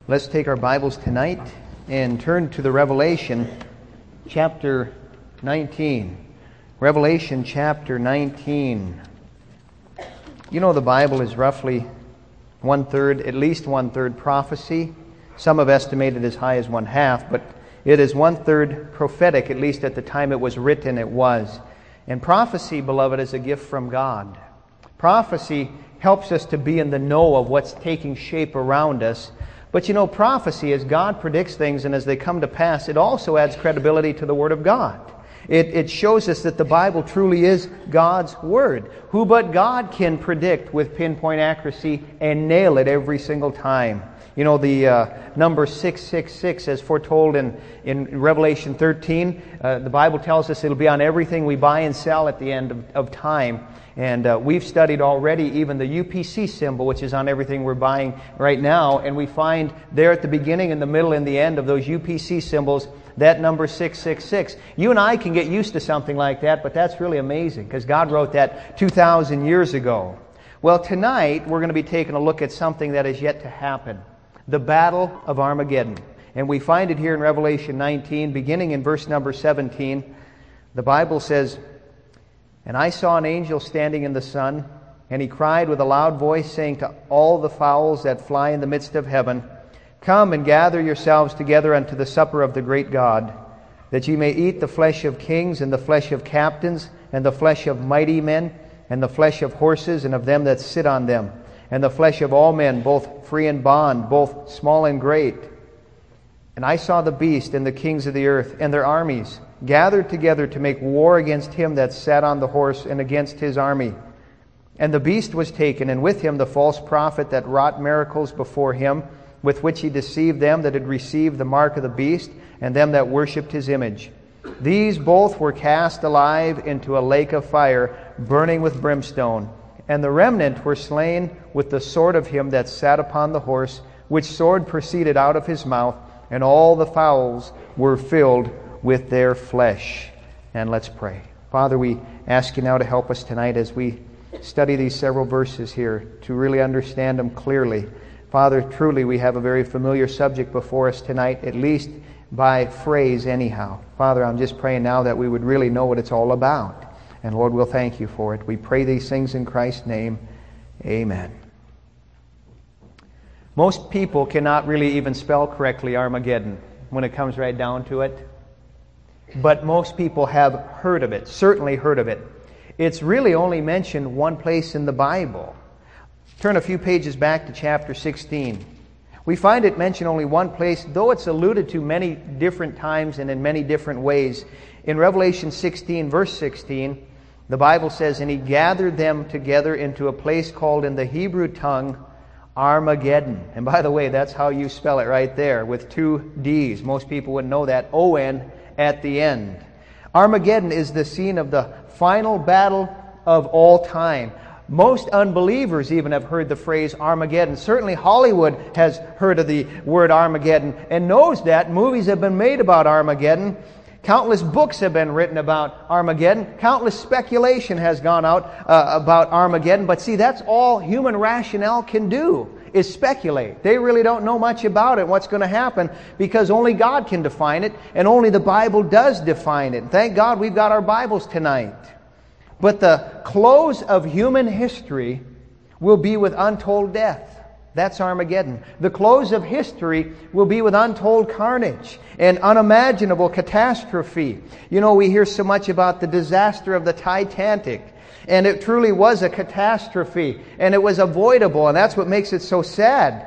Let's take our Bibles tonight and turn to the Revelation chapter 19. Revelation chapter 19. You know the Bible is roughly at least one-third prophecy. Some have estimated as high as one-half, but it is one-third prophetic, at least at the time it was written it was. And prophecy, beloved, is a gift from God. Prophecy helps us to be in the know of what's taking shape around us. But you know, prophecy, as God predicts things and as they come to pass, it also adds credibility to the Word of God. It shows us that the Bible truly is God's Word. Who but God can predict with pinpoint accuracy and nail it every single time? You know, the number 666, as foretold in Revelation 13, the Bible tells us it'll be on everything we buy and sell at the end of time. And we've studied already even the UPC symbol, which is on everything we're buying right now. And we find there at the beginning, in the middle, and the end of those UPC symbols, that number 666. You and I can get used to something like that, but that's really amazing because God wrote that 2,000 years ago. Well, tonight we're going to be taking a look at something that is yet to happen. The Battle of Armageddon. And we find it here in Revelation 19, beginning in verse number 17. The Bible says, "And I saw an angel standing in the sun, and he cried with a loud voice, saying to all the fowls that fly in the midst of heaven, Come and gather yourselves together unto the supper of the great God, that ye may eat the flesh of kings, and the flesh of captains, and the flesh of mighty men, and the flesh of horses, and of them that sit on them, and the flesh of all men, both free and bond, both small and great. And I saw the beast and the kings of the earth and their armies gathered together to make war against him that sat on the horse and against his army. And the beast was taken, and with him the false prophet that wrought miracles before him, with which he deceived them that had received the mark of the beast, and them that worshipped his image. These both were cast alive into a lake of fire, burning with brimstone. And the remnant were slain with the sword of him that sat upon the horse, which sword proceeded out of his mouth, and all the fowls were filled with their flesh." And let's pray. Father, we ask you now to help us tonight as we study these several verses here to really understand them clearly. Father, truly we have a very familiar subject before us tonight, at least by phrase anyhow. Father, I'm just praying now that we would really know what it's all about. And Lord, we'll thank you for it. We pray these things in Christ's name. Amen. Most people cannot really even spell correctly Armageddon when it comes right down to it. But most people have heard of it, certainly heard of it. It's really only mentioned one place in the Bible. Turn a few pages back to chapter 16. We find it mentioned only one place, though it's alluded to many different times and in many different ways. In Revelation 16, verse 16, the Bible says, "And he gathered them together into a place called in the Hebrew tongue Armageddon." And by the way, that's how you spell it right there, with two D's. Most people wouldn't know that. O-N at the end. Armageddon is the scene of the final battle of all time. Most unbelievers even have heard the phrase Armageddon. Certainly Hollywood has heard of the word Armageddon and knows that. Movies have been made about Armageddon. Countless books have been written about Armageddon. Countless speculation has gone out about Armageddon. But see, that's all human rationale can do, is speculate. They really don't know much about it, what's going to happen, because only God can define it, and only the Bible does define it. Thank God we've got our Bibles tonight. But the close of human history will be with untold death. That's Armageddon. The close of history will be with untold carnage and unimaginable catastrophe. You know, we hear so much about the disaster of the Titanic. And it truly was a catastrophe. And it was avoidable. And that's what makes it so sad.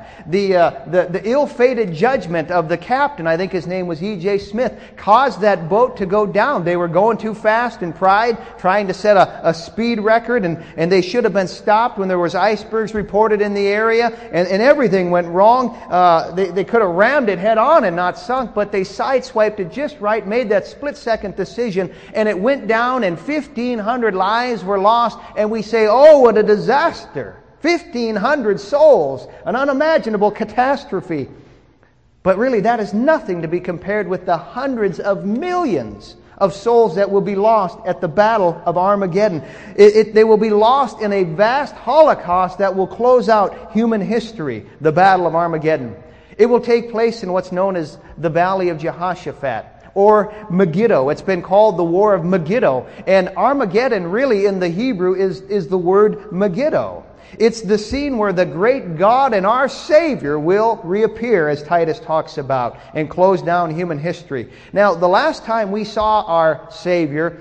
The ill-fated judgment of the captain, I think his name was E.J. Smith, caused that boat to go down. They were going too fast in pride, trying to set a speed record. And they should have been stopped when there was icebergs reported in the area. And everything went wrong. They could have rammed it head on and not sunk. But they sideswiped it just right, made that split-second decision. And it went down and 1,500 lives were lost. And we say, oh, what a disaster. 1,500 souls, an unimaginable catastrophe. But really, that is nothing to be compared with the hundreds of millions of souls that will be lost at the Battle of Armageddon. They will be lost in a vast holocaust that will close out human history, the Battle of Armageddon. It will take place in what's known as the Valley of Jehoshaphat, or Megiddo. It's been called the War of Megiddo. And Armageddon really in the Hebrew is the word Megiddo. It's the scene where the great God and our Savior will reappear, as Titus talks about, and close down human history. Now, the last time we saw our Savior,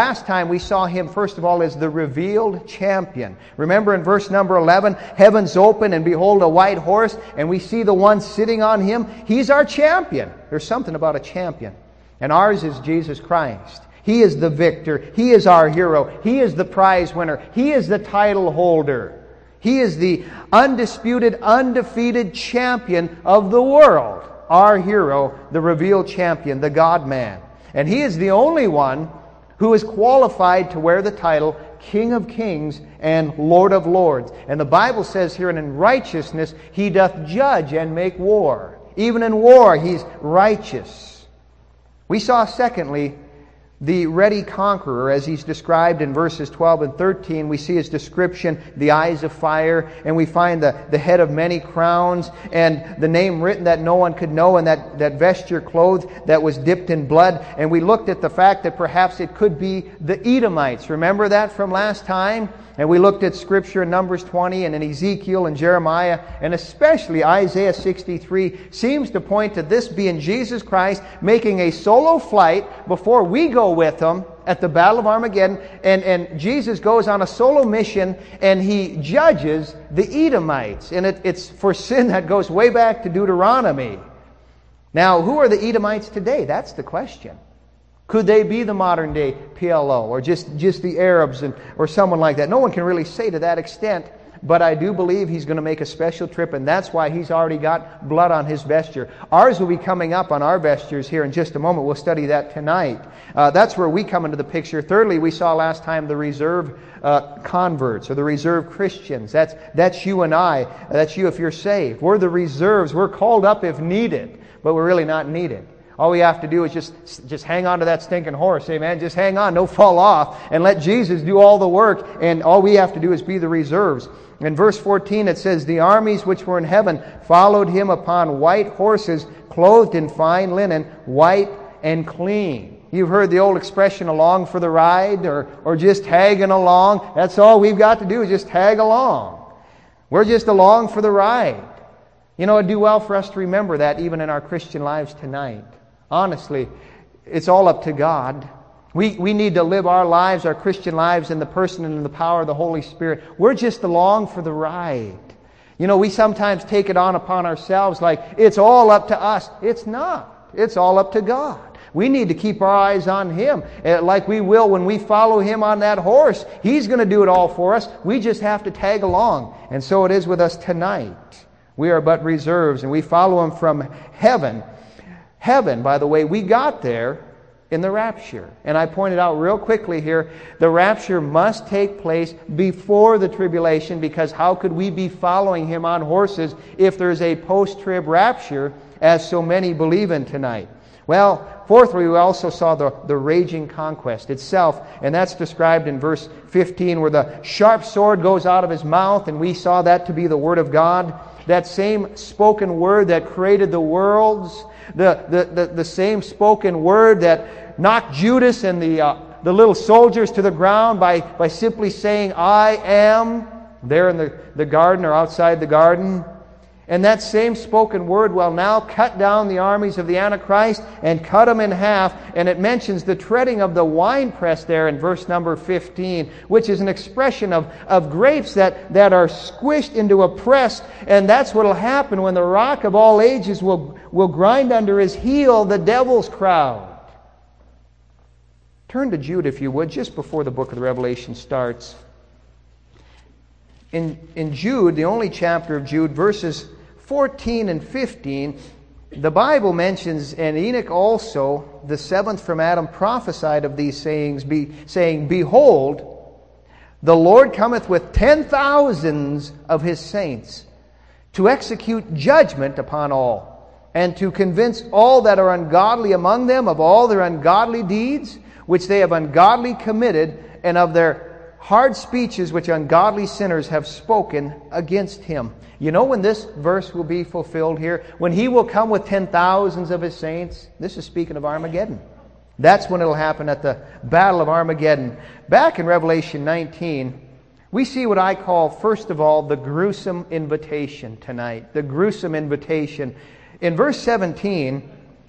we saw Him, first of all, as the revealed champion. Remember in verse number 11, heavens open and behold a white horse, and we see the one sitting on him. He's our champion. There's something about a champion. And ours is Jesus Christ. He is the victor. He is our hero. He is the prize winner. He is the title holder. He is the undisputed, undefeated champion of the world. Our hero, the revealed champion, the God-man. And He is the only one who is qualified to wear the title King of Kings and Lord of Lords. And the Bible says here, and in righteousness He doth judge and make war. Even in war, He's righteous. We saw, secondly, the ready conqueror, as he's described in verses 12 and 13. We see his description, the eyes of fire, and we find the head of many crowns, and the name written that no one could know, and that vesture clothed that was dipped in blood. And we looked at the fact that perhaps it could be the Edomites. Remember that from last time? And we looked at Scripture in Numbers 20 and in Ezekiel and Jeremiah, and especially Isaiah 63 seems to point to this being Jesus Christ making a solo flight before we go with Him at the Battle of Armageddon. And Jesus goes on a solo mission and He judges the Edomites. And it's for sin that goes way back to Deuteronomy. Now, who are the Edomites today? That's the question. Could they be the modern day PLO or just the Arabs or someone like that? No one can really say to that extent, but I do believe He's going to make a special trip, and that's why He's already got blood on His vesture. Ours will be coming up on our vestures here in just a moment. We'll study that tonight. That's where we come into the picture. Thirdly, we saw last time the reserve converts or the reserve Christians. That's you and I. That's you if you're saved. We're the reserves. We're called up if needed, but we're really not needed. All we have to do is just hang on to that stinking horse. Amen. Just hang on. Don't fall off. And let Jesus do all the work. And all we have to do is be the reserves. In verse 14 it says, the armies which were in heaven followed Him upon white horses, clothed in fine linen, white and clean. You've heard the old expression, along for the ride, or just tagging along. That's all we've got to do is just tag along. We're just along for the ride. You know, it'd do well for us to remember that even in our Christian lives tonight. Honestly, it's all up to God. We need to live our lives, our Christian lives, in the person and in the power of the Holy Spirit. We're just along for the ride. You know, we sometimes take it on upon ourselves like it's all up to us. It's not. It's all up to God. We need to keep our eyes on Him, like we will when we follow Him on that horse. He's going to do it all for us. We just have to tag along. And so it is with us tonight. We are but reserves, and we follow Him from heaven. Heaven, by the way, we got there in the rapture. And I pointed out real quickly here, the rapture must take place before the tribulation, because how could we be following Him on horses if there's a post-trib rapture, as so many believe in tonight? Well, fourthly, we also saw the raging conquest itself, and that's described in verse 15, where the sharp sword goes out of His mouth, and we saw that to be the Word of God. That same spoken word that created the worlds, the same spoken word that knocked Judas and the little soldiers to the ground by simply saying, I am, there in the garden or outside the garden. And that same spoken word will now cut down the armies of the Antichrist and cut them in half. And it mentions the treading of the winepress there in verse number 15, which is an expression of grapes that are squished into a press. And that's what will happen when the Rock of all ages will grind under His heel the devil's crowd. Turn to Jude, if you would, just before the book of the Revelation starts. In Jude, the only chapter of Jude, verses 14 and 15, the Bible mentions, and Enoch also, the seventh from Adam, prophesied of these sayings, saying, Behold, the Lord cometh with 10,000s of His saints, to execute judgment upon all, and to convince all that are ungodly among them of all their ungodly deeds, which they have ungodly committed, and of their hard speeches which ungodly sinners have spoken against him. You know when this verse will be fulfilled here? When he will come with 10,000s of his saints. This is speaking of Armageddon. That's when it'll happen, at the Battle of Armageddon. Back in Revelation 19, we see what I call, first of all, the gruesome invitation tonight. The gruesome invitation. In verse 17,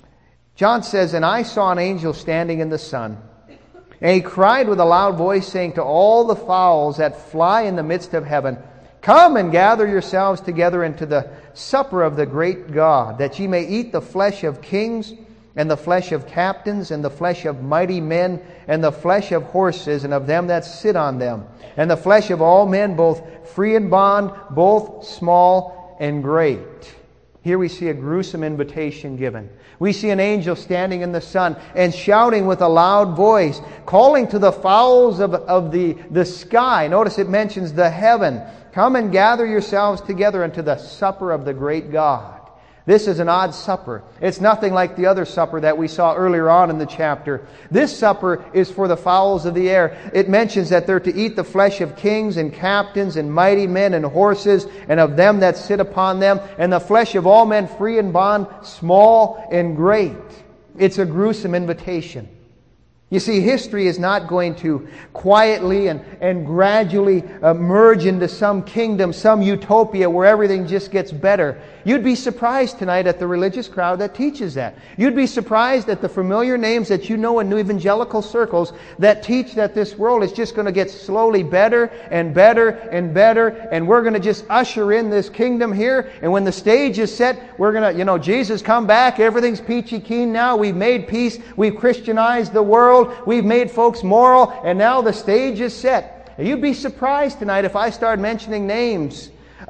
John says, "And I saw an angel standing in the sun. And he cried with a loud voice, saying to all the fowls that fly in the midst of heaven, Come and gather yourselves together into the supper of the great God, that ye may eat the flesh of kings, and the flesh of captains, and the flesh of mighty men, and the flesh of horses, and of them that sit on them, and the flesh of all men, both free and bond, both small and great." Here we see a gruesome invitation given. We see an angel standing in the sun and shouting with a loud voice, calling to the fowls of the sky. Notice it mentions the heaven. "Come and gather yourselves together into the supper of the great God." This is an odd supper. It's nothing like the other supper that we saw earlier on in the chapter. This supper is for the fowls of the air. It mentions that they're to eat the flesh of kings and captains and mighty men and horses, and of them that sit upon them, and the flesh of all men, free and bond, small and great. It's a gruesome invitation. You see, history is not going to quietly and gradually merge into some kingdom, some utopia where everything just gets better. You'd be surprised tonight at the religious crowd that teaches that. You'd be surprised at the familiar names that you know in new evangelical circles that teach that this world is just going to get slowly better and better and better, and we're going to just usher in this kingdom here, and when the stage is set, we're going to, Jesus come back, everything's peachy keen now, we've made peace, we've Christianized the world, we've made folks moral, and now the stage is set. You'd be surprised tonight if I start mentioning names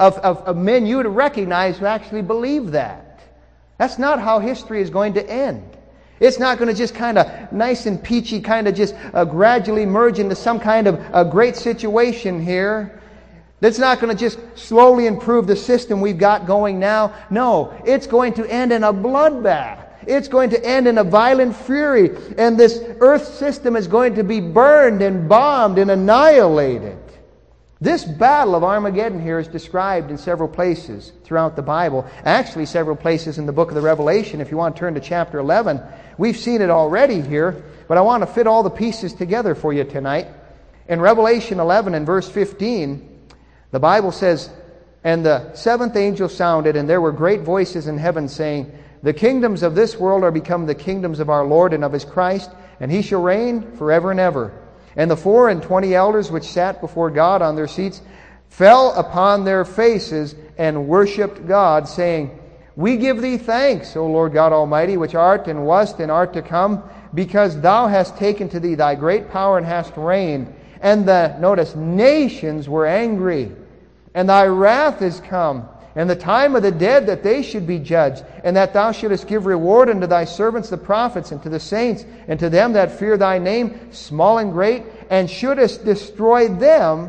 of men you would recognize who actually believe that. That's not how history is going to end. It's not going to just kind of nice and peachy kind of just gradually merge into some kind of a great situation here. That's not going to just slowly improve the system we've got going now. No, it's going to end in a bloodbath. It's going to end in a violent fury, and this earth system is going to be burned and bombed and annihilated. This battle of Armageddon here is described in several places throughout the Bible. Actually, several places in the book of the Revelation. If you want to turn to chapter 11, we've seen it already here, but I want to fit all the pieces together for you tonight. In Revelation 11 and verse 15, the Bible says, "And the seventh angel sounded, and there were great voices in heaven saying, The kingdoms of this world are become the kingdoms of our Lord and of His Christ, and He shall reign forever and ever. And the 24 elders which sat before God on their seats fell upon their faces and worshipped God, saying, We give Thee thanks, O Lord God Almighty, which art and wast and art to come, because Thou hast taken to Thee Thy great power and hast reigned. And notice, nations were angry, and Thy wrath is come, and the time of the dead that they should be judged, and that Thou shouldest give reward unto Thy servants the prophets, and to the saints, and to them that fear Thy name, small and great, and shouldest destroy them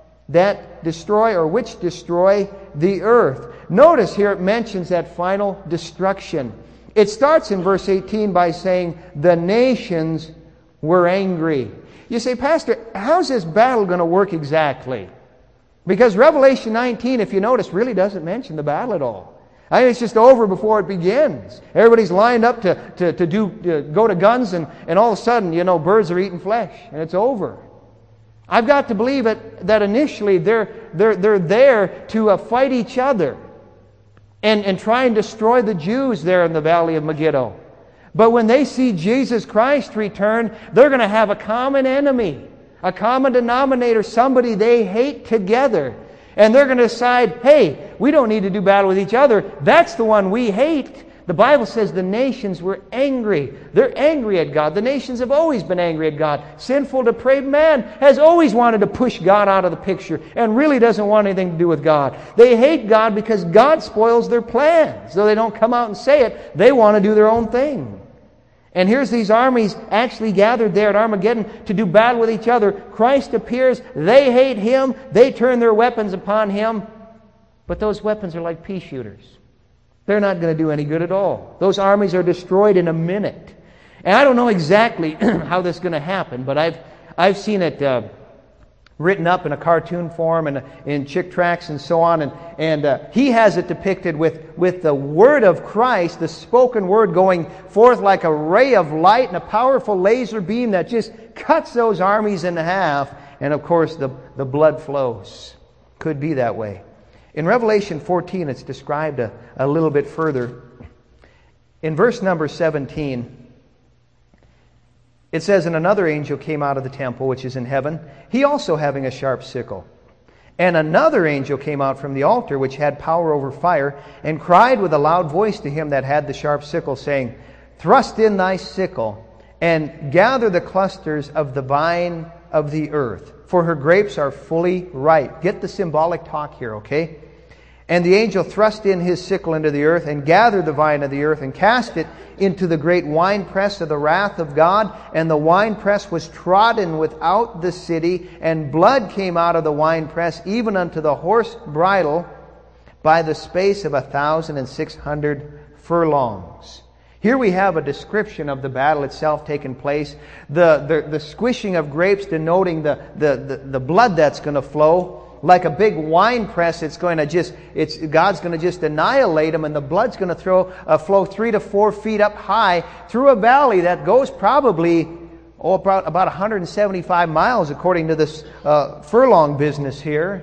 that destroy, or which destroy the earth." Notice here it mentions that final destruction. It starts in verse 18 by saying, the nations were angry. You say, Pastor, how's this battle going to work exactly? Because Revelation 19, if you notice, really doesn't mention the battle at all. I mean, it's just over before it begins. Everybody's lined up to go to guns, and all of a sudden, birds are eating flesh, and it's over. I've got to believe that initially they're there to fight each other and try and destroy the Jews there in the valley of Megiddo. But when they see Jesus Christ return, they're going to have a common enemy, a common denominator, somebody they hate together. And they're going to decide, hey, we don't need to do battle with each other. That's the one we hate. The Bible says the nations were angry. They're angry at God. The nations have always been angry at God. Sinful, depraved man has always wanted to push God out of the picture and really doesn't want anything to do with God. They hate God because God spoils their plans. Though they don't come out and say it, they want to do their own thing. And here's these armies actually gathered there at Armageddon to do battle with each other. Christ appears. They hate Him. They turn their weapons upon Him. But those weapons are like pea shooters. They're not going to do any good at all. Those armies are destroyed in a minute. And I don't know exactly how this is going to happen, but I've seen it written up in a cartoon form and in Chick tracts and so on. And he has it depicted with the word of Christ, the spoken word going forth like a ray of light and a powerful laser beam that just cuts those armies in half. And of course, the blood flows. Could be that way. In Revelation 14, it's described a little bit further. In verse number 17, it says, "And another angel came out of the temple which is in heaven, he also having a sharp sickle. And another angel came out from the altar which had power over fire, and cried with a loud voice to him that had the sharp sickle, saying, Thrust in thy sickle, and gather the clusters of the vine of the earth, for her grapes are fully ripe." Get the symbolic talk here, okay? "And the angel thrust in his sickle into the earth, and gathered the vine of the earth, and cast it into the great winepress of the wrath of God. And the winepress was trodden without the city, and blood came out of the winepress, even unto the horse bridle, by the space of 1,600 furlongs." Here we have a description of the battle itself taking place. The squishing of grapes denoting the blood that's going to flow. Like a big wine press, God's going to just annihilate them, and the blood's going to flow 3 to 4 feet up high through a valley that goes probably about 175 miles, according to this furlong business here.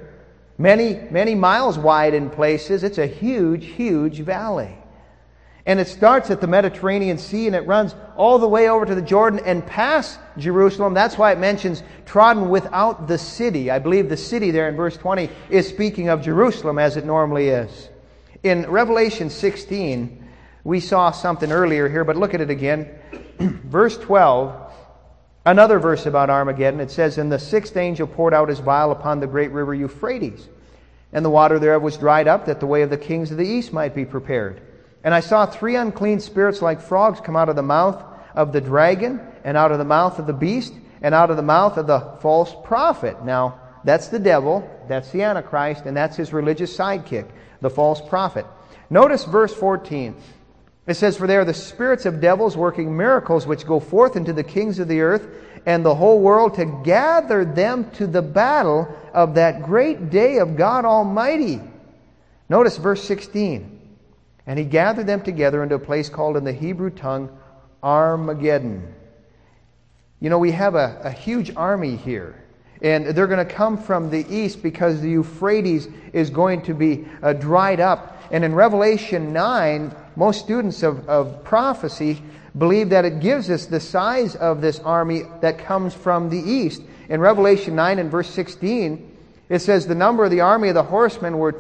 Many miles wide in places. It's a huge, huge valley. And it starts at the Mediterranean Sea, and it runs all the way over to the Jordan and past Jerusalem. That's why it mentions trodden without the city. I believe the city there in verse 20 is speaking of Jerusalem, as it normally is. In Revelation 16, we saw something earlier here, but look at it again. Verse 12, another verse about Armageddon. It says, "And the sixth angel poured out his vial upon the great river Euphrates, and the water thereof was dried up, that the way of the kings of the east might be prepared. And I saw 3 unclean spirits like frogs come out of the mouth of the dragon, and out of the mouth of the beast, and out of the mouth of the false prophet." Now, that's the devil, that's the Antichrist, and that's his religious sidekick, the false prophet. Notice verse 14. It says, "For they are the spirits of devils working miracles, which go forth into the kings of the earth and the whole world, to gather them to the battle of that great day of God Almighty." Notice verse 16. "And he gathered them together into a place called in the Hebrew tongue Armageddon." You know, we have a huge army here. And they're going to come from the east because the Euphrates is going to be dried up. And in Revelation 9, most students of prophecy believe that it gives us the size of this army that comes from the east. In Revelation 9 and verse 16, it says, "The number of the army of the horsemen were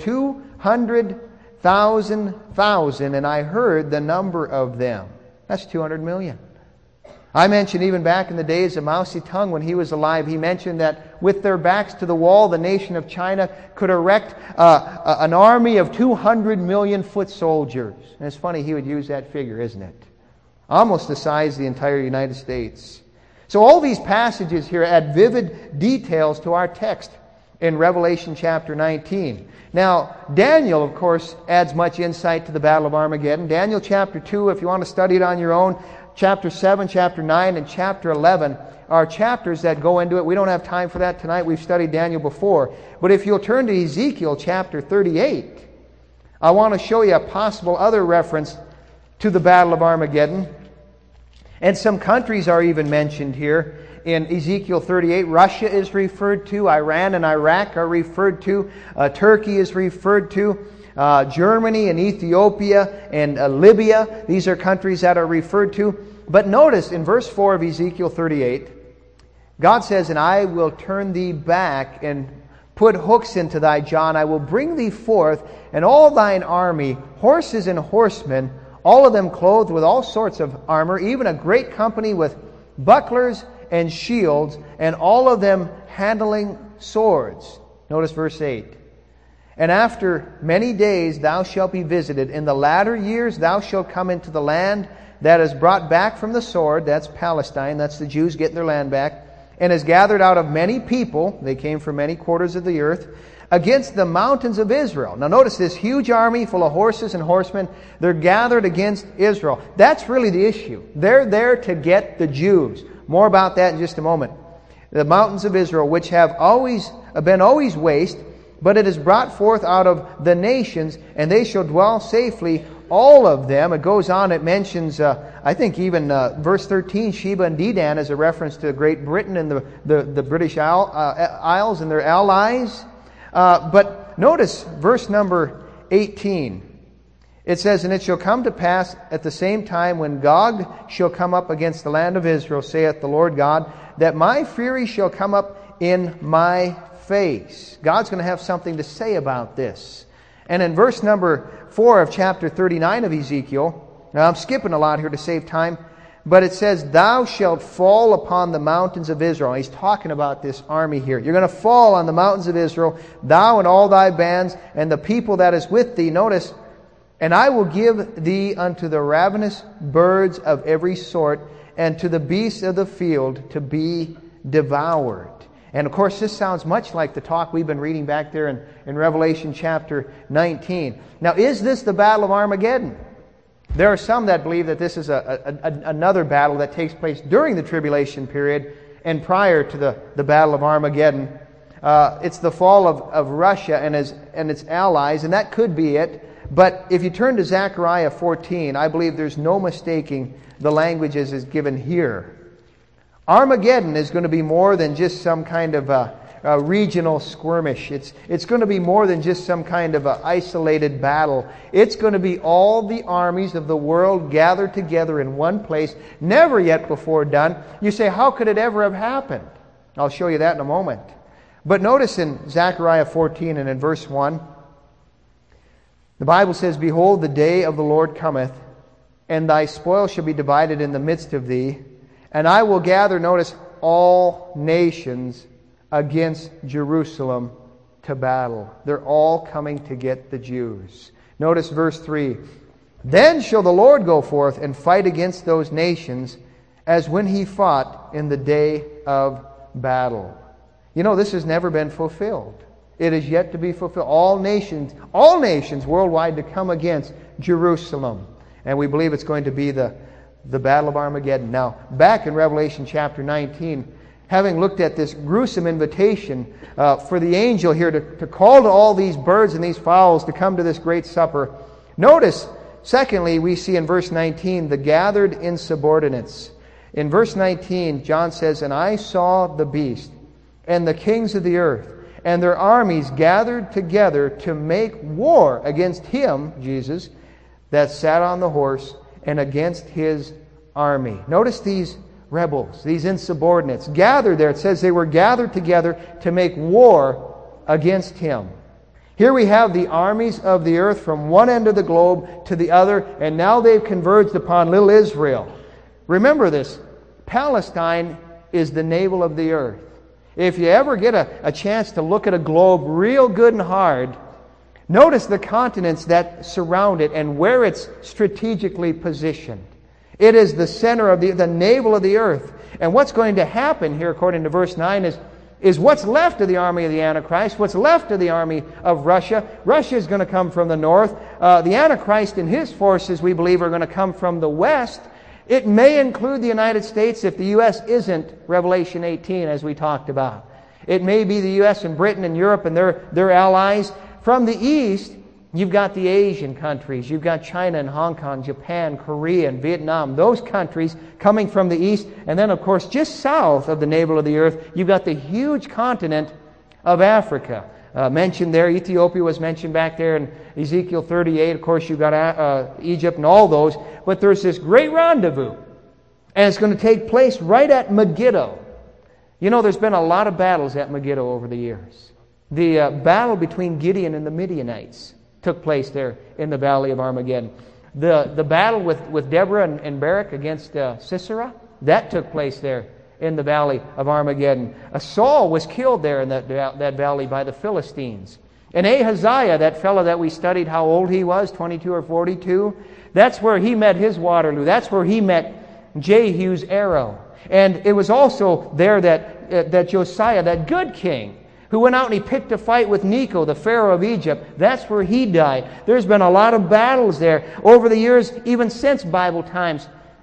200,000, and I heard the number of them." That's 200 million. I mentioned even back in the days of Mao Zedong when he was alive, he mentioned that with their backs to the wall, the nation of China could erect an army of 200 million foot soldiers. And it's funny he would use that figure, isn't it? Almost the size of the entire United States. So all these passages here add vivid details to our text in Revelation chapter 19. Now, Daniel, of course, adds much insight to the Battle of Armageddon. Daniel chapter 2, if you want to study it on your own, chapter 7, chapter 9, and chapter 11 are chapters that go into it. We don't have time for that tonight. We've studied Daniel before. But if you'll turn to Ezekiel chapter 38, I want to show you a possible other reference to the Battle of Armageddon. And some countries are even mentioned here. In Ezekiel 38, Russia is referred to, Iran and Iraq are referred to, Turkey is referred to, Germany and Ethiopia and Libya. These are countries that are referred to. But notice in verse 4 of Ezekiel 38, God says, "And I will turn thee back and put hooks into thy jaw, and I will bring thee forth, and all thine army, horses and horsemen, all of them clothed with all sorts of armor, even a great company with bucklers and shields, and all of them handling swords." Notice verse 8. "And after many days thou shalt be visited. In the latter years thou shalt come into the land that is brought back from the sword." That's Palestine. That's the Jews getting their land back. "And is gathered out of many people." They came from many quarters of the earth. "Against the mountains of Israel." Now notice this huge army full of horses and horsemen. They're gathered against Israel. That's really the issue. They're there to get the Jews. More about that in just a moment. the mountains of Israel, which have been always waste, but it is brought forth out of the nations, and they shall dwell safely, all of them. It goes on, it mentions, I think even verse 13, Sheba and Dedan as a reference to Great Britain and the British Isles and their allies. But notice verse number 18. It says, "And it shall come to pass at the same time when Gog shall come up against the land of Israel, saith the Lord God, that my fury shall come up in my face." God's going to have something to say about this. And in verse number 4 of chapter 39 of Ezekiel, now I'm skipping a lot here to save time, but it says, "Thou shalt fall upon the mountains of Israel." He's talking about this army here. You're going to fall on the mountains of Israel, thou and all thy bands, and the people that is with thee. Notice, "And I will give thee unto the ravenous birds of every sort, and to the beasts of the field to be devoured." And of course, this sounds much like the talk we've been reading back there in Revelation chapter 19. Now, is this the Battle of Armageddon? There are some that believe that this is another battle that takes place during the tribulation period and prior to the Battle of Armageddon. It's the fall of Russia and its allies, and that could be it. But if you turn to Zechariah 14, I believe there's no mistaking the language as is given here. Armageddon is going to be more than just some kind of a regional skirmish. It's going to be more than just some kind of an isolated battle. It's going to be all the armies of the world gathered together in one place, never yet before done. You say, how could it ever have happened? I'll show you that in a moment. But notice in Zechariah 14 and in verse 1, the Bible says, "Behold, the day of the Lord cometh, and thy spoil shall be divided in the midst of thee, and I will gather," notice, "all nations against Jerusalem to battle." They're all coming to get the Jews. Notice verse 3. "Then shall the Lord go forth and fight against those nations, as when he fought in the day of battle." You know, this has never been fulfilled. It is yet to be fulfilled. All nations worldwide to come against Jerusalem. And we believe it's going to be the Battle of Armageddon. Now, back in Revelation chapter 19, having looked at this gruesome invitation for the angel here to call to all these birds and these fowls to come to this great supper, notice, secondly, we see in verse 19 the gathered insubordinates. In verse 19, John says, "And I saw the beast and the kings of the earth, and their armies gathered together to make war against him," Jesus, "that sat on the horse, and against his army." Notice these rebels, these insubordinates, gathered there. It says they were gathered together to make war against him. Here we have the armies of the earth from one end of the globe to the other, and now they've converged upon little Israel. Remember this, Palestine is the navel of the earth. If you ever get a chance to look at a globe real good and hard, notice the continents that surround it and where it's strategically positioned. It is the center of the navel of the earth. And what's going to happen here, according to verse 9, is what's left of the army of the Antichrist, what's left of the army of Russia. Russia is going to come from the north. The Antichrist and his forces, we believe, are going to come from the west. It may include the United States if the U.S. isn't Revelation 18, as we talked about. It may be the U.S. and Britain and Europe and their allies. From the east, you've got the Asian countries. You've got China and Hong Kong, Japan, Korea, and Vietnam. Those countries coming from the east. And then, of course, just south of the navel of the earth, you've got the huge continent of Africa. Mentioned there, Ethiopia was mentioned back there in Ezekiel 38. Of course, you've got Egypt and all those. But there's this great rendezvous. And it's going to take place right at Megiddo. You know, there's been a lot of battles at Megiddo over the years. The battle between Gideon and the Midianites took place there in the Valley of Armageddon. The battle with Deborah and Barak against Sisera, that took place there in the Valley of Armageddon. Saul was killed there in that valley by the Philistines. And Ahaziah, that fellow that we studied how old he was, 22 or 42, that's where he met his Waterloo. That's where he met Jehu's arrow. And it was also there that Josiah, that good king, who went out and he picked a fight with Necho, the Pharaoh of Egypt. That's where he died. There's been a lot of battles there over the years, even since Bible times.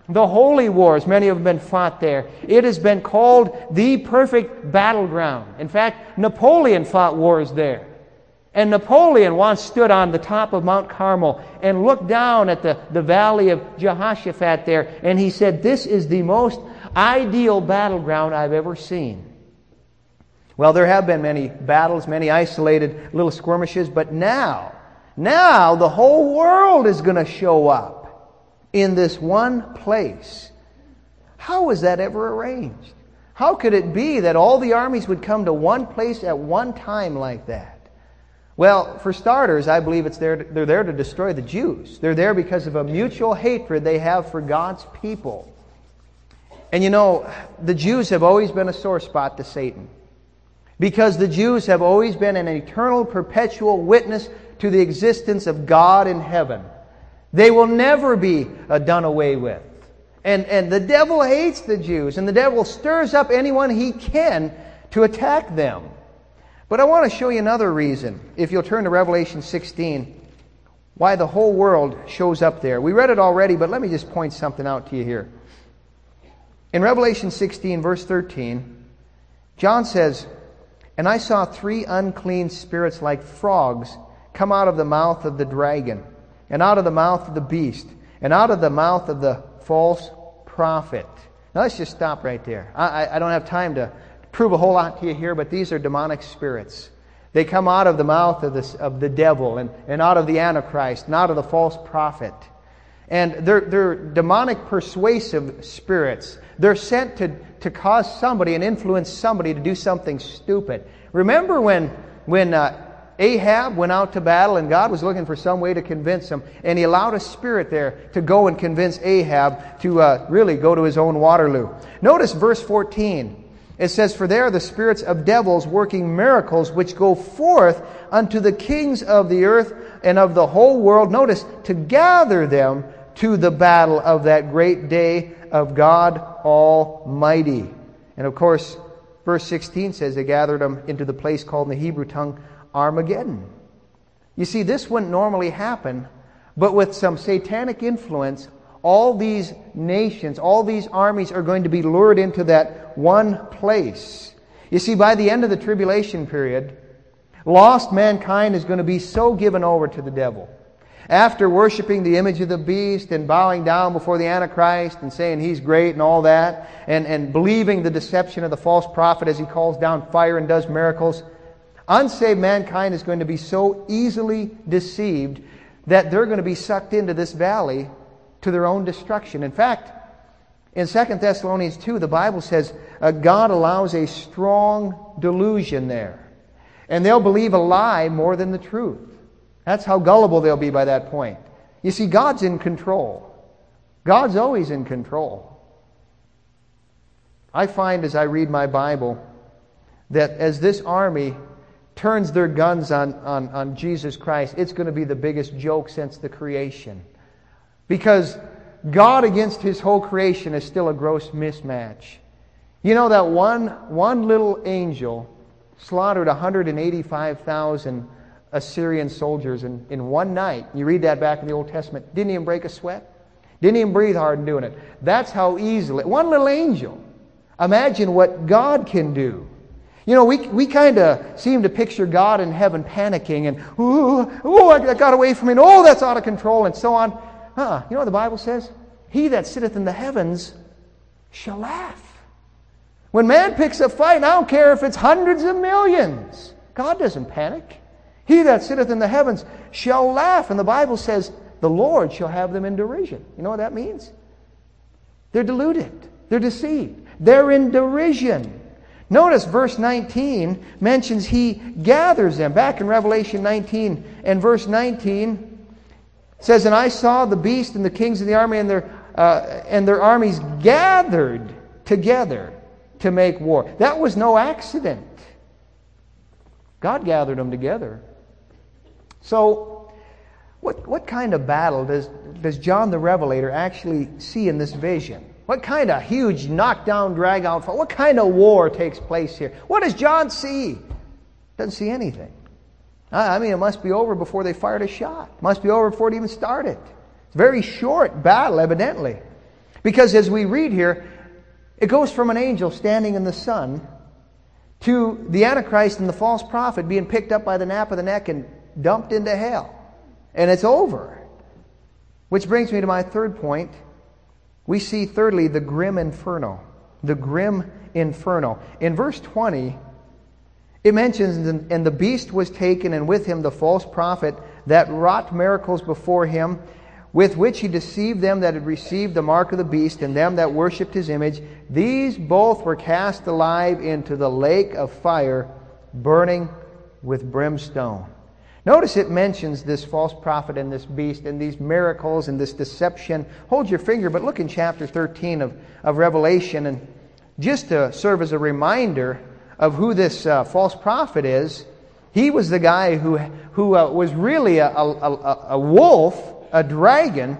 The holy wars, many of them have been fought there. It has been called the perfect battleground. In fact, Napoleon fought wars there. And Napoleon once stood on the top of Mount Carmel and looked down at the valley of Jehoshaphat there, and he said, "This is the most ideal battleground I've ever seen." Well, there have been many battles, many isolated little skirmishes, but now the whole world is going to show up in this one place. How was that ever arranged? How could it be that all the armies would come to one place at one time like that? Well, for starters, I believe they're there to destroy the Jews. They're there because of a mutual hatred they have for God's people. And you know, the Jews have always been a sore spot to Satan, because the Jews have always been an eternal, perpetual witness to the existence of God in heaven. They will never be done away with. And the devil hates the Jews, and the devil stirs up anyone he can to attack them. But I want to show you another reason, if you'll turn to Revelation 16, why the whole world shows up there. We read it already, but let me just point something out to you here. In Revelation 16, verse 13, John says, "And I saw 3 unclean spirits like frogs come out of the mouth of the dragon, and out of the mouth of the beast, and out of the mouth of the false prophet." Now let's just stop right there. I don't have time to prove a whole lot to you here, but these are demonic spirits. They come out of the mouth of the devil, and out of the Antichrist, and out of the false prophet. And they're demonic persuasive spirits. They're sent to cause somebody and influence somebody to do something stupid. Remember when Ahab went out to battle, and God was looking for some way to convince him, and he allowed a spirit there to go and convince Ahab to really go to his own Waterloo. Notice verse 14. It says, "For there are the spirits of devils working miracles, which go forth unto the kings of the earth and of the whole world," notice, "to gather them to the battle of that great day of God Almighty." And of course, verse 16 says they gathered them into the place called in the Hebrew tongue Armageddon. You see, this wouldn't normally happen, but with some satanic influence, all these nations, all these armies are going to be lured into that one place. You see, by the end of the tribulation period, lost mankind is going to be so given over to the devil. After worshiping the image of the beast and bowing down before the Antichrist and saying he's great and all that, and believing the deception of the false prophet as he calls down fire and does miracles, unsaved mankind is going to be so easily deceived that they're going to be sucked into this valley to their own destruction. In fact, in 2 Thessalonians 2, the Bible says God allows a strong delusion there. And they'll believe a lie more than the truth. That's how gullible they'll be by that point. You see, God's in control. God's always in control. I find as I read my Bible that as this army turns their guns on Jesus Christ, it's going to be the biggest joke since the creation. Because God against His whole creation is still a gross mismatch. You know that one little angel slaughtered 185,000 Assyrian soldiers in one night. You read that back in the Old Testament. Didn't even break a sweat. Didn't even breathe hard in doing it. That's how easily. One little angel. Imagine what God can do. You know, we kind of seem to picture God in heaven panicking and, I got away from me, and that's out of control, and so on. You know what the Bible says? He that sitteth in the heavens shall laugh. When man picks a fight, I don't care if it's hundreds of millions. God doesn't panic. He that sitteth in the heavens shall laugh. And the Bible says, the Lord shall have them in derision. You know what that means? They're deluded. They're deceived. They're in derision. Notice verse 19 mentions He gathers them. Back in Revelation 19 and verse 19, it says, "And I saw the beast and the kings of the army and their armies gathered together to make war." That was no accident. God gathered them together. So, what kind of battle does John the Revelator actually see in this vision? What kind of huge knockdown, drag-out fight? What kind of war takes place here? What does John see? Doesn't see anything. I mean, it must be over before they fired a shot. It must be over before it even started. It's a very short battle, evidently. Because as we read here, it goes from an angel standing in the sun to the Antichrist and the false prophet being picked up by the nape of the neck and dumped into hell. And it's over. Which brings me to my third point. We see, thirdly, the grim inferno. The grim inferno. In verse 20, it mentions, and the beast was taken, and with him the false prophet that wrought miracles before him, with which he deceived them that had received the mark of the beast, and them that worshipped his image. These both were cast alive into the lake of fire, burning with brimstone. Notice it mentions this false prophet and this beast and these miracles and this deception. Hold your finger, but look in chapter 13 of Revelation, and just to serve as a reminder of who this false prophet is, he was the guy who was really a wolf, a dragon,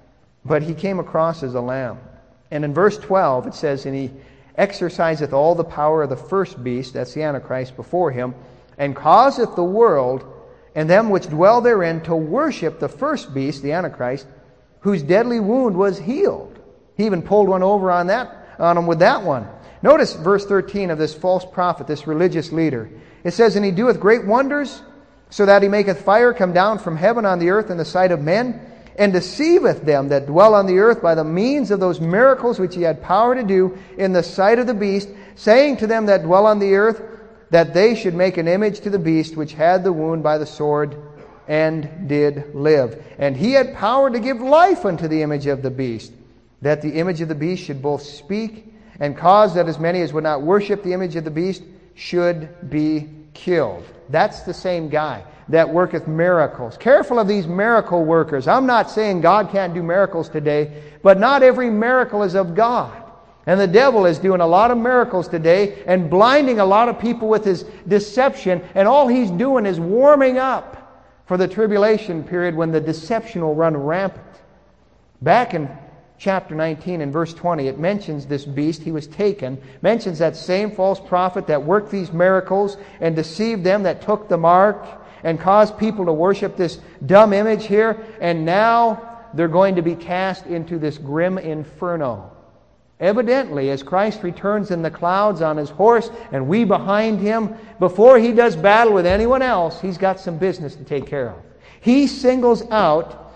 but he came across as a lamb. And in verse 12 it says, and he exerciseth all the power of the first beast, that's the Antichrist, before him, and causeth the world and them which dwell therein to worship the first beast, the Antichrist, whose deadly wound was healed. He even pulled one over on him with that one. Notice verse 13 of this false prophet, this religious leader. It says, and he doeth great wonders, so that he maketh fire come down from heaven on the earth in the sight of men, and deceiveth them that dwell on the earth by the means of those miracles which he had power to do in the sight of the beast, saying to them that dwell on the earth, that they should make an image to the beast which had the wound by the sword and did live. And he had power to give life unto the image of the beast, that the image of the beast should both speak and cause that as many as would not worship the image of the beast should be killed. That's the same guy that worketh miracles. Careful of these miracle workers. I'm not saying God can't do miracles today, but not every miracle is of God. And the devil is doing a lot of miracles today and blinding a lot of people with his deception, and all he's doing is warming up for the tribulation period when the deception will run rampant. Back in chapter 19 and verse 20, it mentions this beast, he was taken, mentions that same false prophet that worked these miracles and deceived them that took the mark and caused people to worship this dumb image here, and now they're going to be cast into this grim inferno. Evidently, as Christ returns in the clouds on his horse and we behind him, before he does battle with anyone else, he's got some business to take care of. He singles out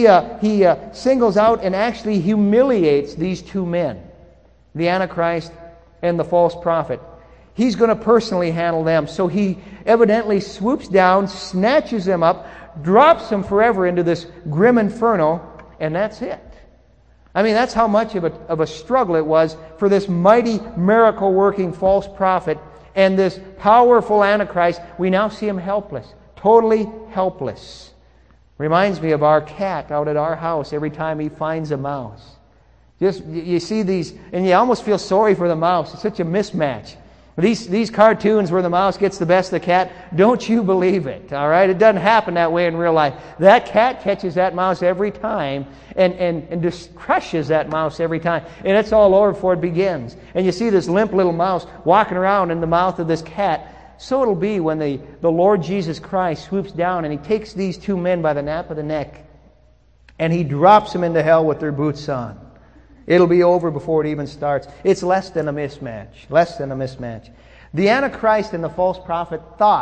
and actually humiliates these two men, the Antichrist and the false prophet. He's going to personally handle them. So he evidently swoops down, snatches them up, drops them forever into this grim inferno, and that's it. I mean, that's how much of a struggle it was for this mighty miracle-working false prophet and this powerful Antichrist. We now see him helpless, totally helpless. Reminds me of our cat out at our house every time he finds a mouse. Just, you see these, and you almost feel sorry for the mouse. It's such a mismatch. These cartoons where the mouse gets the best of the cat, don't you believe it, all right? It doesn't happen that way in real life. That cat catches that mouse every time and just crushes that mouse every time. And it's all over before it begins. And you see this limp little mouse walking around in the mouth of this cat. So it'll be when the Lord Jesus Christ swoops down and he takes these two men by the nape of the neck and he drops them into hell with their boots on. It'll be over before it even starts. It's less than a mismatch. Less than a mismatch. The Antichrist and the false prophet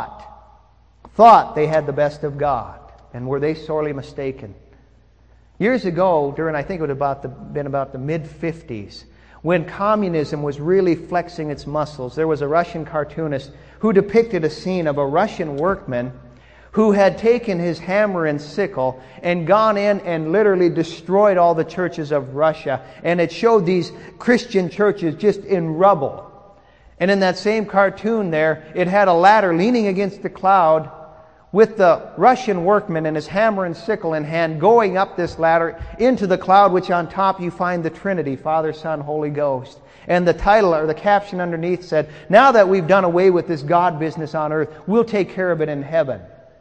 thought they had the best of God. And were they sorely mistaken? Years ago, during I think it would been about the mid-50s, when communism was really flexing its muscles, there was a Russian cartoonist who depicted a scene of a Russian workman who had taken his hammer and sickle and gone in and literally destroyed all the churches of Russia. And it showed these Christian churches just in rubble. And in that same cartoon there, it had a ladder leaning against the cloud with the Russian workman and his hammer and sickle in hand going up this ladder into the cloud, which on top you find the Trinity, Father, Son, Holy Ghost. And the title or the caption underneath said, "Now that we've done away with this God business on earth, we'll take care of it in heaven."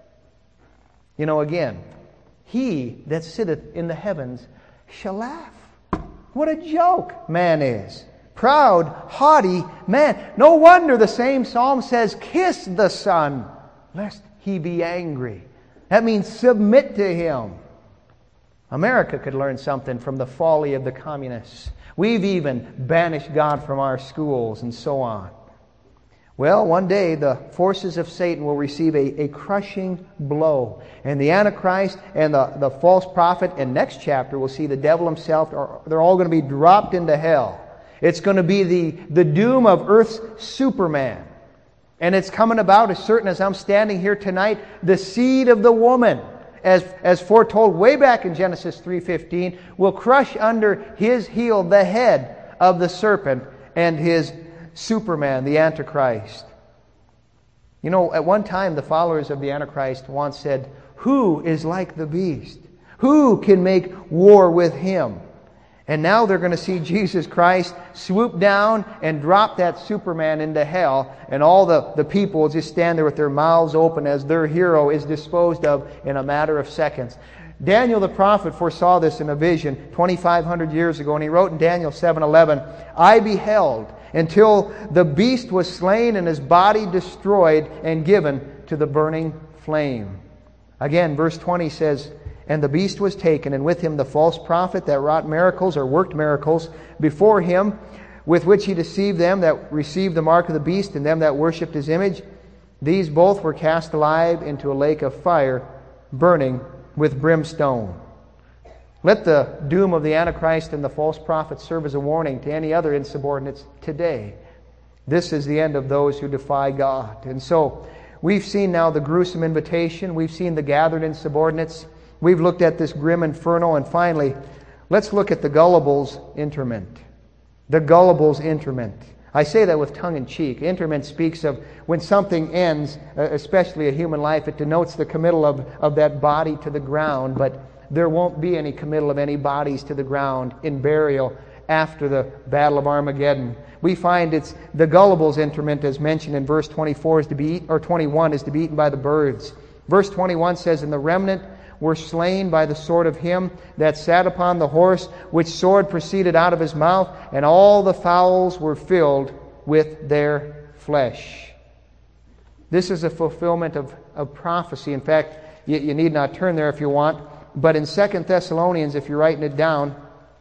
You know, again, he that sitteth in the heavens shall laugh. What a joke man is. Proud, haughty man. No wonder the same psalm says, "Kiss the Son, lest he be angry." That means submit to him. America could learn something from the folly of the communists. We've even banished God from our schools and so on. Well, one day the forces of Satan will receive a crushing blow. And the Antichrist and the false prophet, and next chapter we'll see the devil himself, they're all going to be dropped into hell. It's going to be the doom of Earth's Superman. And it's coming about as certain as I'm standing here tonight, the seed of the woman, as foretold way back in Genesis 3:15, will crush under his heel the head of the serpent and his Superman, the Antichrist. You know, at one time the followers of the Antichrist once said, "Who is like the beast? Who can make war with him?" And now they're going to see Jesus Christ swoop down and drop that Superman into hell, and all the people will just stand there with their mouths open as their hero is disposed of in a matter of seconds. Daniel the prophet foresaw this in a vision 2,500 years ago, and he wrote in Daniel 7:11, "I beheld until the beast was slain and his body destroyed and given to the burning flame." Again, verse 20 says, "And the beast was taken, and with him the false prophet that wrought miracles or worked miracles before him, with which he deceived them that received the mark of the beast and them that worshipped his image. These both were cast alive into a lake of fire, burning with brimstone." Let the doom of the Antichrist and the false prophet serve as a warning to any other insubordinates today. This is the end of those who defy God. And so, we've seen now the gruesome invitation. We've seen the gathered insubordinates. We've looked at this grim inferno. And finally, let's look at the gullible's interment. The gullible's interment. I say that with tongue in cheek. Interment speaks of when something ends, especially a human life, it denotes the committal of that body to the ground. But there won't be any committal of any bodies to the ground in burial after the Battle of Armageddon. We find it's the gullible's interment, as mentioned in verse 24, is to be 21, is to be eaten by the birds. Verse 21 says, "And the remnant were slain by the sword of him that sat upon the horse, which sword proceeded out of his mouth, and all the fowls were filled with their flesh." This is a fulfillment of prophecy. In fact, you need not turn there if you want, but in 2 Thessalonians, if you're writing it down,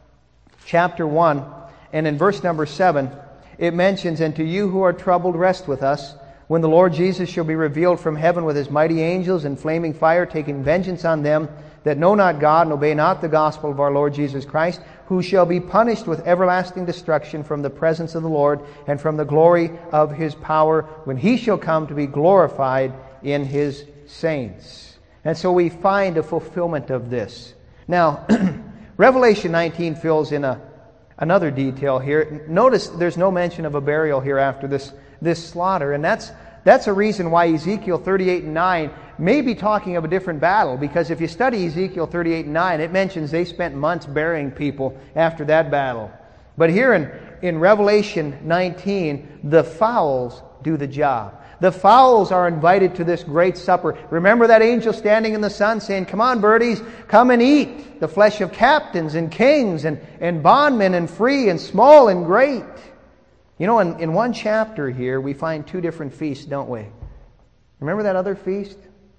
chapter 1, and in verse number 7, it mentions, "And to you who are troubled, rest with us, when the Lord Jesus shall be revealed from heaven with his mighty angels in flaming fire, taking vengeance on them that know not God and obey not the gospel of our Lord Jesus Christ, who shall be punished with everlasting destruction from the presence of the Lord and from the glory of his power, when he shall come to be glorified in his saints." And so we find a fulfillment of this. Now, Revelation 19 fills in another detail here. Notice there's no mention of a burial here after this slaughter. And that's a reason why Ezekiel 38 and 9 may be talking of a different battle. Because if you study Ezekiel 38 and 9, it mentions they spent months burying people after that battle. But here in Revelation 19, the fowls do the job. The fowls are invited to this great supper. Remember that angel standing in the sun saying, "Come on, birdies, come and eat the flesh of captains and kings and bondmen and free and small and great." You know, in one chapter here, we find two different feasts, don't we? Remember that other feast?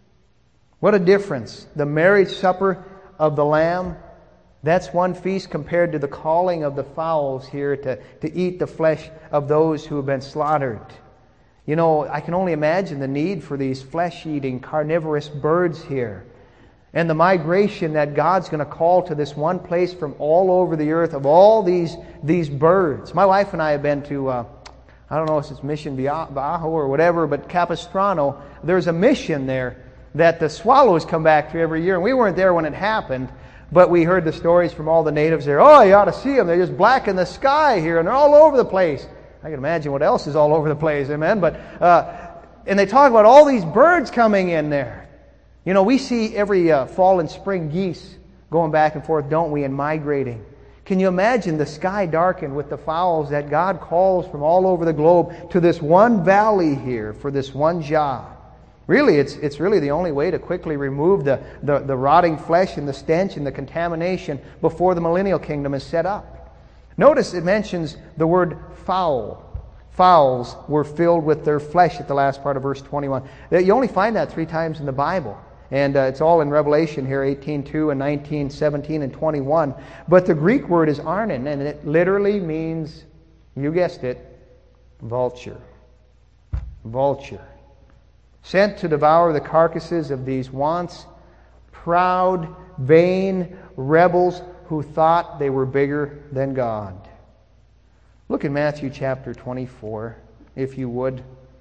What a difference. The marriage supper of the Lamb, that's one feast compared to the calling of the fowls here to eat the flesh of those who have been slaughtered. You know, I can only imagine the need for these flesh-eating, carnivorous birds here. And the migration that God's going to call to this one place from all over the earth of all these birds. My wife and I have been to, I don't know if it's Mission Bajo or whatever, but Capistrano. There's a mission there that the swallows come back to every year. And we weren't there when it happened, but we heard the stories from all the natives there. "Oh, you ought to see them. They're just black in the sky here, and they're all over the place." I can imagine what else is all over the place, amen? But and they talk about all these birds coming in there. You know, we see every fall and spring geese going back and forth, don't we, and migrating. Can you imagine the sky darkened with the fowls that God calls from all over the globe to this one valley here for this one job? Really, it's really the only way to quickly remove the rotting flesh and the stench and the contamination before the millennial kingdom is set up. Notice it mentions the word fowl. Fowls were filled with their flesh at the last part of verse 21. You only find that 3 times in the Bible. And it's all in Revelation here, 18:2 and 19:17 and 21. But the Greek word is arnon, and it literally means, you guessed it, vulture. Vulture. Sent to devour the carcasses of these once proud, vain rebels who thought they were bigger than God. Look at Matthew chapter 24, if you would.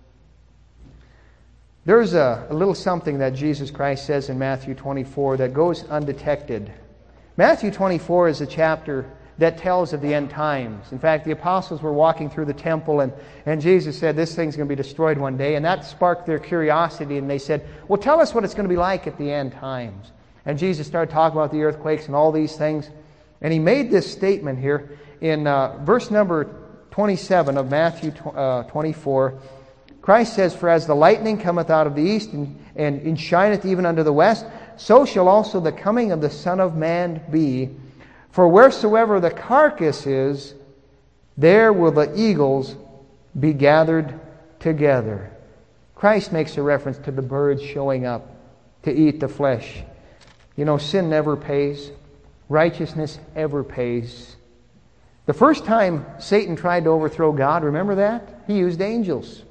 There's a little something that Jesus Christ says in Matthew 24 that goes undetected. Matthew 24 is a chapter that tells of the end times. In fact, the apostles were walking through the temple, and Jesus said, this thing's going to be destroyed one day. And that sparked their curiosity, and they said, well, tell us what it's going to be like at the end times. And Jesus started talking about the earthquakes and all these things. And he made this statement here in verse number 27 of Matthew 24. Christ says, for as the lightning cometh out of the east and shineth even unto the west, so shall also the coming of the Son of Man be. For wheresoever the carcass is, there will the eagles be gathered together. Christ makes a reference to the birds showing up to eat the flesh. You know, sin never pays. Righteousness ever pays. The first time Satan tried to overthrow God, remember that? He used angels.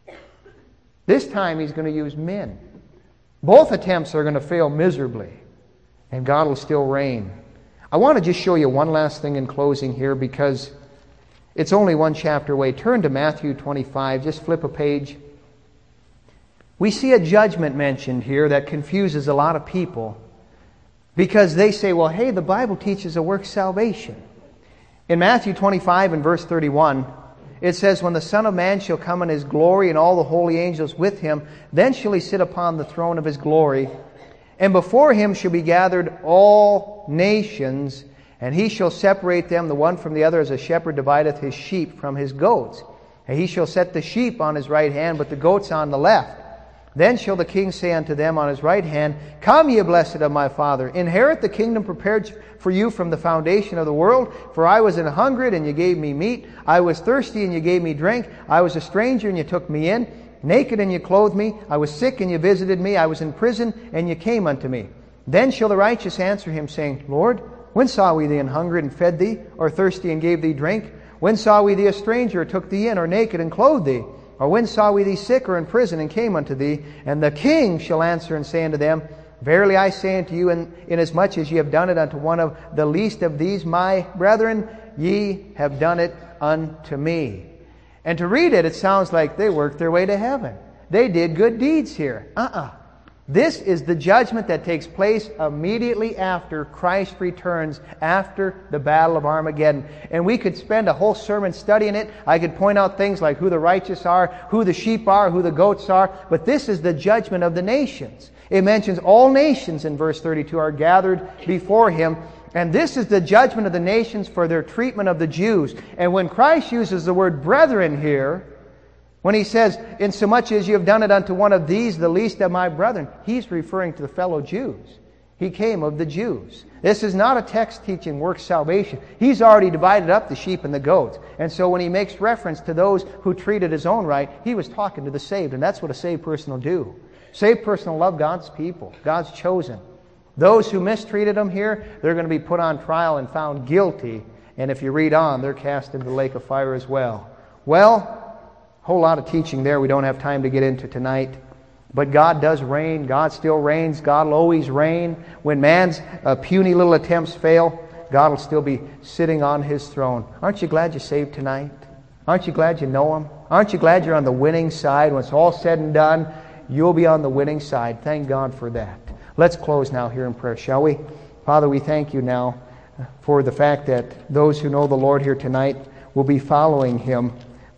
This time he's going to use men. Both attempts are going to fail miserably, and God will still reign. I want to just show you one last thing in closing here, because it's only one chapter away. Turn to Matthew 25. Just flip a page. We see a judgment mentioned here that confuses a lot of people, because they say, well, hey, the Bible teaches a work salvation. In Matthew 25 and verse 31, it says, when the Son of Man shall come in His glory and all the holy angels with Him, then shall He sit upon the throne of His glory. And before Him shall be gathered all nations, and He shall separate them the one from the other, as a shepherd divideth his sheep from his goats. And He shall set the sheep on His right hand, but the goats on the left. Then shall the King say unto them on His right hand, come, ye blessed of my Father, inherit the kingdom prepared for you from the foundation of the world. For I was an hungered, and ye gave me meat. I was thirsty, and ye gave me drink. I was a stranger, and ye took me in. Naked, and ye clothed me. I was sick, and ye visited me. I was in prison, and ye came unto me. Then shall the righteous answer Him, saying, Lord, when saw we thee an hungered, and fed thee, or thirsty, and gave thee drink? When saw we thee a stranger, or took thee in, or naked, and clothed thee? Or when saw we thee sick or in prison, and came unto thee? And the King shall answer and say unto them, verily I say unto you, inasmuch as ye have done it unto one of the least of these my brethren, ye have done it unto me. And to read it, it sounds like they worked their way to heaven. They did good deeds here. This is the judgment that takes place immediately after Christ returns, after the Battle of Armageddon. And we could spend a whole sermon studying it. I could point out things like who the righteous are, who the sheep are, who the goats are. But this is the judgment of the nations. It mentions all nations in verse 32 are gathered before Him. And this is the judgment of the nations for their treatment of the Jews. And when Christ uses the word brethren here, when He says, insomuch as you have done it unto one of these, the least of my brethren, He's referring to the fellow Jews. He came of the Jews. This is not a text teaching works salvation. He's already divided up the sheep and the goats. And so when He makes reference to those who treated His own right, He was talking to the saved. And that's what a saved person will do. Saved person will love God's people, God's chosen. Those who mistreated them here, they're going to be put on trial and found guilty. And if you read on, they're cast into the lake of fire as well. Well, whole lot of teaching there we don't have time to get into tonight. But God does reign. God still reigns. God will always reign. When man's puny little attempts fail, God will still be sitting on His throne. Aren't you glad you're saved tonight? Aren't you glad you know Him? Aren't you glad you're on the winning side? When it's all said and done, you'll be on the winning side. Thank God for that. Let's close now here in prayer, shall we? Father, we thank You now for the fact that those who know the Lord here tonight will be following Him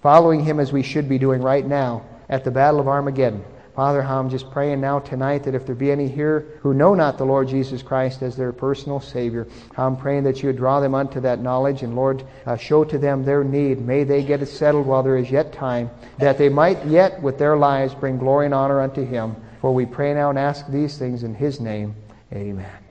as we should be doing right now at the Battle of Armageddon. Father, I'm just praying now tonight that if there be any here who know not the Lord Jesus Christ as their personal Savior, I'm praying that You would draw them unto that knowledge, and Lord, show to them their need. May they get it settled while there is yet time, that they might yet with their lives bring glory and honor unto Him. For we pray now and ask these things in His name. Amen.